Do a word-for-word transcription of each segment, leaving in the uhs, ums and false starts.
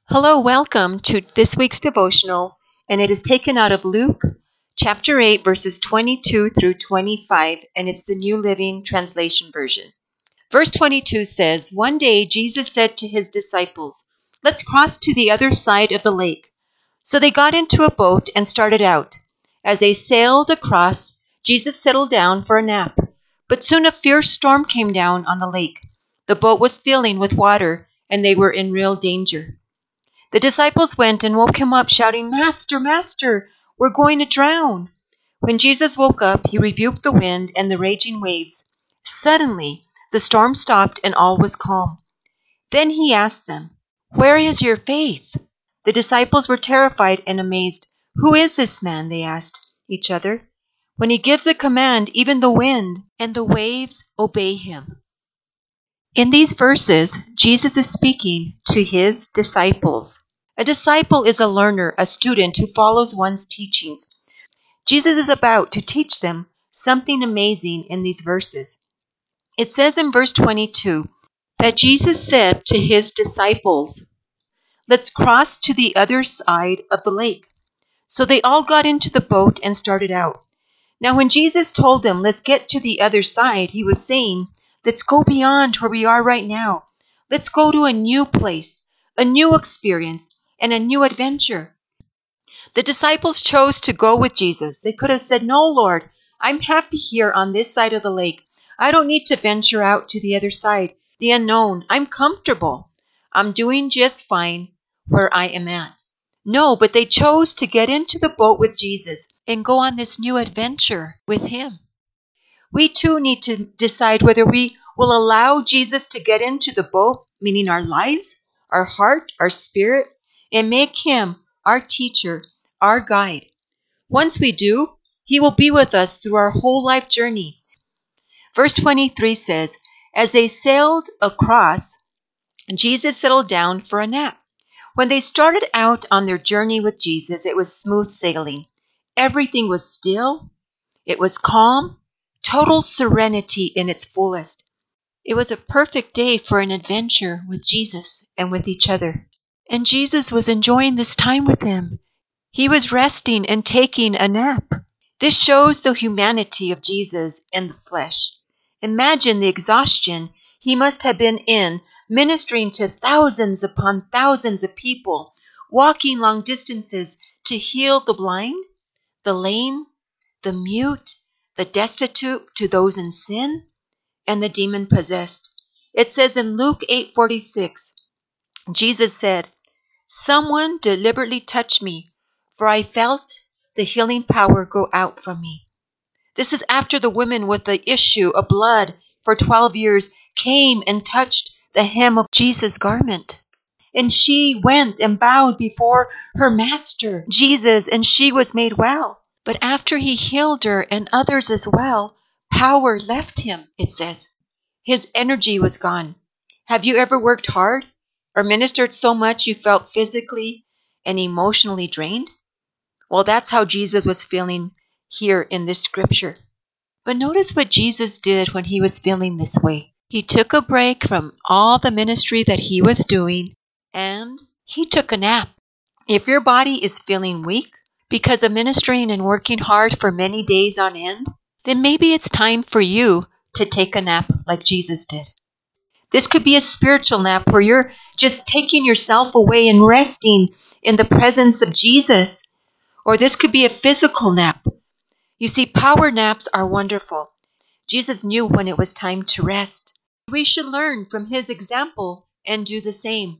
Hello, welcome to this week's devotional, and it is taken out of Luke chapter eight, verses twenty-two through twenty-five, and it's the New Living Translation version. Verse twenty-two says, "One day Jesus said to his disciples, 'Let's cross to the other side of the lake.' So they got into a boat and started out. As they sailed across, Jesus settled down for a nap. But soon a fierce storm came down on the lake. The boat was filling with water, and they were in real danger. The disciples went and woke him up, shouting, 'Master, Master, we're going to drown.' When Jesus woke up, he rebuked the wind and the raging waves. Suddenly, the storm stopped and all was calm. Then he asked them, 'Where is your faith?' The disciples were terrified and amazed. 'Who is this man?' they asked each other. 'When he gives a command, even the wind and the waves obey him.'" In these verses, Jesus is speaking to his disciples. A disciple is a learner, a student who follows one's teachings. Jesus is about to teach them something amazing in these verses. It says in verse twenty-two that Jesus said to his disciples, "Let's cross to the other side of the lake." So they all got into the boat and started out. Now when Jesus told them, "Let's get to the other side," he was saying, "Let's go beyond where we are right now. Let's go to a new place, a new experience, and a new adventure." The disciples chose to go with Jesus. They could have said, "No, Lord, I'm happy here on this side of the lake. I don't need to venture out to the other side, the unknown. I'm comfortable. I'm doing just fine where I am at." No, but they chose to get into the boat with Jesus and go on this new adventure with him. We too need to decide whether we will allow Jesus to get into the boat, meaning our lives, our heart, our spirit, and make him our teacher, our guide. Once we do, he will be with us through our whole life journey. Verse twenty-three says, "As they sailed across, Jesus settled down for a nap." When they started out on their journey with Jesus, it was smooth sailing. Everything was still. It was calm, total serenity in its fullest. It was a perfect day for an adventure with Jesus and with each other. And Jesus was enjoying this time with them. He was resting and taking a nap. This shows the humanity of Jesus in the flesh. Imagine the exhaustion he must have been in, ministering to thousands upon thousands of people, walking long distances to heal the blind, the lame, the mute, the destitute, to those in sin, and the demon-possessed. It says in Luke eight forty-six, Jesus said, "Someone deliberately touched me, for I felt the healing power go out from me." This is after the woman with the issue of blood for twelve years came and touched the hem of Jesus' garment. And she went and bowed before her master, Jesus, and she was made well. But after he healed her and others as well, power left him, it says. His energy was gone. Have you ever worked hard or ministered so much you felt physically and emotionally drained? Well, that's how Jesus was feeling here in this scripture. But notice what Jesus did when he was feeling this way. He took a break from all the ministry that he was doing, and he took a nap. If your body is feeling weak because of ministering and working hard for many days on end, then maybe it's time for you to take a nap like Jesus did. This could be a spiritual nap where you're just taking yourself away and resting in the presence of Jesus. Or this could be a physical nap. You see, power naps are wonderful. Jesus knew when it was time to rest. We should learn from his example and do the same.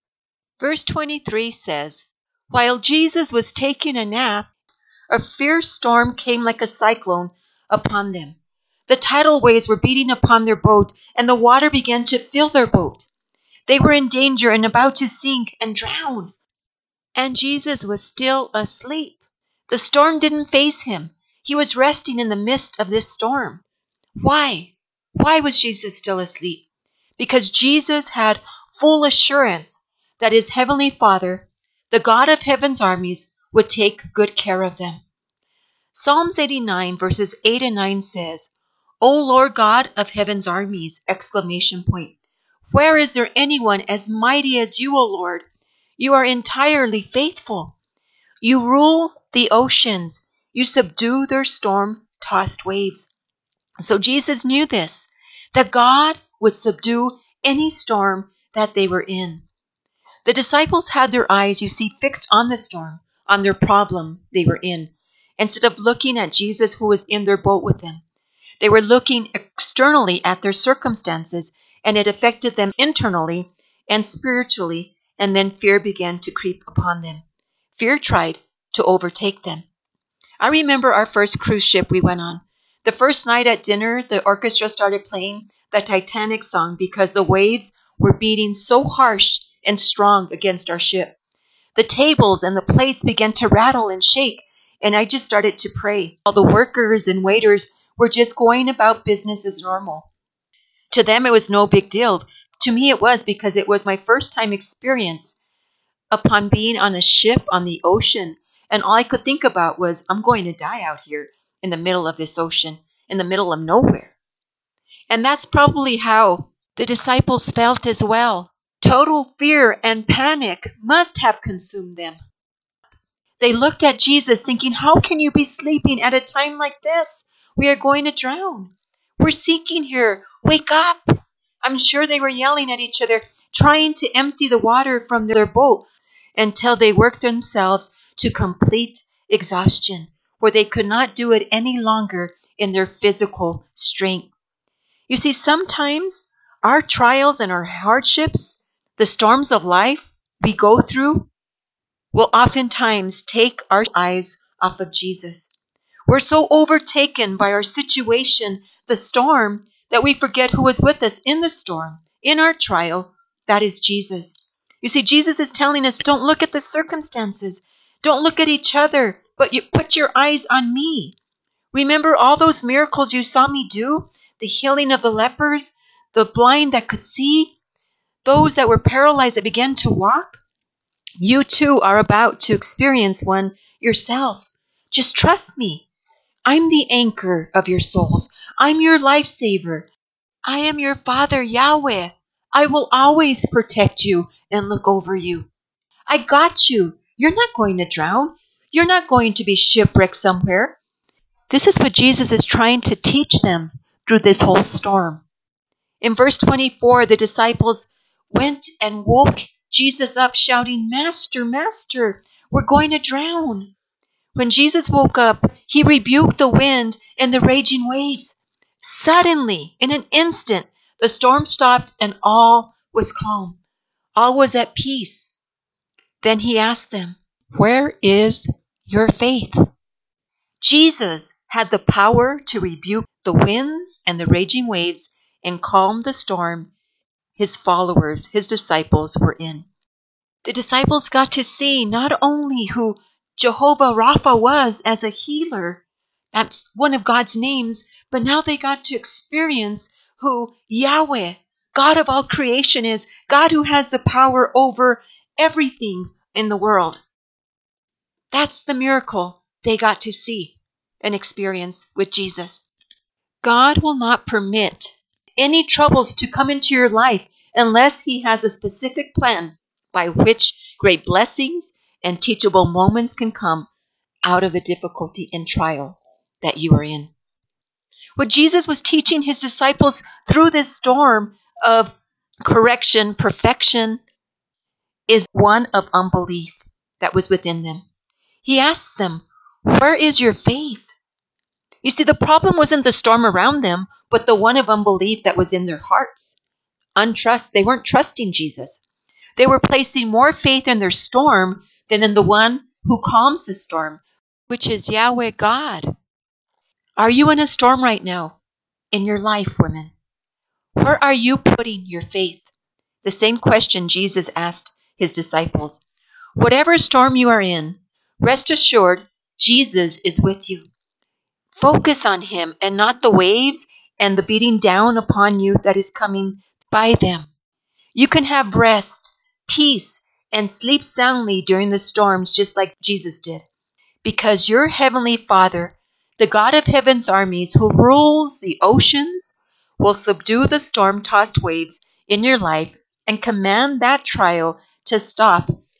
Verse twenty-three says, "While Jesus was taking a nap, a fierce storm came like a cyclone upon them. The tidal waves were beating upon their boat, and the water began to fill their boat. They were in danger and about to sink and drown. And Jesus was still asleep. The storm didn't faze him. He was resting in the midst of this storm. Why? Why was Jesus still asleep? Because Jesus had full assurance that his heavenly Father, the God of heaven's armies, would take good care of them. Psalms eighty-nine verses eight and nine says, "O Lord God of heaven's armies!" Exclamation point. "Where is there anyone as mighty as you, O Lord? You are entirely faithful. You rule the oceans. You subdue their storm-tossed waves. So Jesus knew this, that God would subdue any storm that they were in. The disciples had their eyes, you see, fixed on the storm, on their problem they were in, instead of looking at Jesus who was in their boat with them. They were looking externally at their circumstances, and it affected them internally and spiritually, and then fear began to creep upon them. Fear tried to overtake them. I remember our first cruise ship we went on. The first night at dinner, the orchestra started playing the Titanic song because the waves were beating so harsh and strong against our ship. The tables and the plates began to rattle and shake, and I just started to pray. All the workers and waiters were just going about business as normal. To them, it was no big deal. To me, it was, because it was my first time experience upon being on a ship on the ocean. And all I could think about was, I'm going to die out here in the middle of this ocean, in the middle of nowhere. And that's probably how the disciples felt as well. Total fear and panic must have consumed them. They looked at Jesus thinking, how can you be sleeping at a time like this? We are going to drown. We're sinking here. Wake up. I'm sure they were yelling at each other, trying to empty the water from their boat until they worked themselves to complete exhaustion, where they could not do it any longer in their physical strength. You see, sometimes our trials and our hardships, the storms of life we go through, will oftentimes take our eyes off of Jesus. We're so overtaken by our situation, the storm, that we forget who is with us in the storm, in our trial. That is Jesus. You see, Jesus is telling us, don't look at the circumstances. Don't look at each other, but you put your eyes on me. Remember all those miracles you saw me do? The healing of the lepers, the blind that could see, those that were paralyzed that began to walk. You too are about to experience one yourself. Just trust me. I'm the anchor of your souls. I'm your lifesaver. I am your Father, Yahweh. I will always protect you and look over you. I got you. You're not going to drown. You're not going to be shipwrecked somewhere. This is what Jesus is trying to teach them through this whole storm. In verse twenty-four, the disciples went and woke Jesus up, shouting, Master, Master, we're going to drown. When Jesus woke up, he rebuked the wind and the raging waves. Suddenly, in an instant, the storm stopped and all was calm. All was at peace. Then he asked them, where is your faith? Jesus had the power to rebuke the winds and the raging waves and calm the storm his followers, his disciples, were in. The disciples got to see not only who Jehovah Rapha was as a healer, that's one of God's names, but now they got to experience who Yahweh, God of all creation, is, God who has the power over everything in the world. That's the miracle they got to see and experience with Jesus. God will not permit any troubles to come into your life unless he has a specific plan by which great blessings and teachable moments can come out of the difficulty and trial that you are in. What Jesus was teaching his disciples through this storm of correction, perfection, is one of unbelief that was within them. He asks them, where is your faith? You see, the problem wasn't the storm around them, but the one of unbelief that was in their hearts. Untrust, they weren't trusting Jesus. They were placing more faith in their storm than in the one who calms the storm, which is Yahweh God. Are you in a storm right now in your life, women? Where are you putting your faith? The same question Jesus asked his disciples. Whatever storm you are in, rest assured Jesus is with you. Focus on him and not the waves and the beating down upon you that is coming by them. You can have rest, peace, and sleep soundly during the storms just like Jesus did. Because your heavenly Father, the God of heaven's armies who rules the oceans, will subdue the storm-tossed waves in your life and command that trial to stop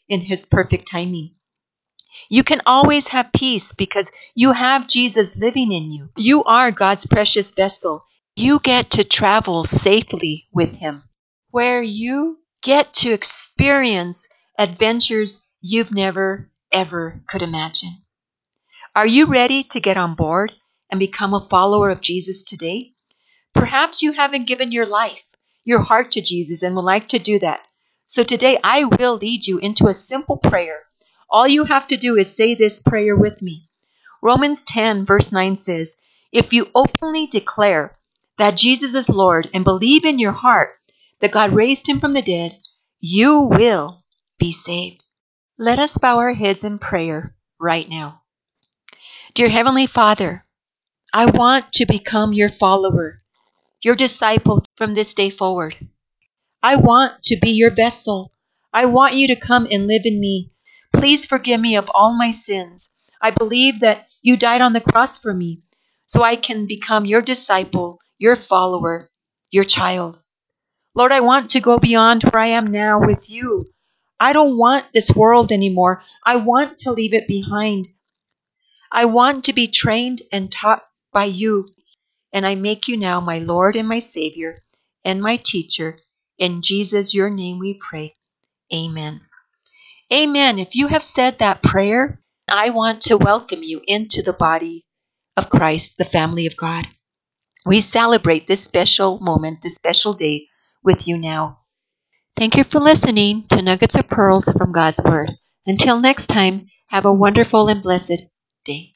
in His perfect timing. You can always have peace because you have Jesus living in you. You are God's precious vessel. You get to travel safely with Him, where you get to experience adventures you've never, ever could imagine. Are you ready to get on board and become a follower of Jesus today? Perhaps you haven't given your life, your heart to Jesus and would like to do that. So today I will lead you into a simple prayer. All you have to do is say this prayer with me. Romans ten verse nine says, if you openly declare that Jesus is Lord and believe in your heart that God raised Him from the dead, you will be saved. Let us bow our heads in prayer right now. Dear Heavenly Father, I want to become your follower, your disciple from this day forward. I want to be your vessel. I want you to come and live in me. Please forgive me of all my sins. I believe that you died on the cross for me so I can become your disciple, your follower, your child. Lord, I want to go beyond where I am now with you. I don't want this world anymore. I want to leave it behind. I want to be trained and taught by you. And I make you now my Lord and my Savior and my teacher. In Jesus, your name we pray. Amen. Amen. If you have said that prayer, I want to welcome you into the body of Christ, the family of God. We celebrate this special moment, this special day with you now. Thank you for listening to Nuggets of Pearls from God's Word. Until next time, have a wonderful and blessed day.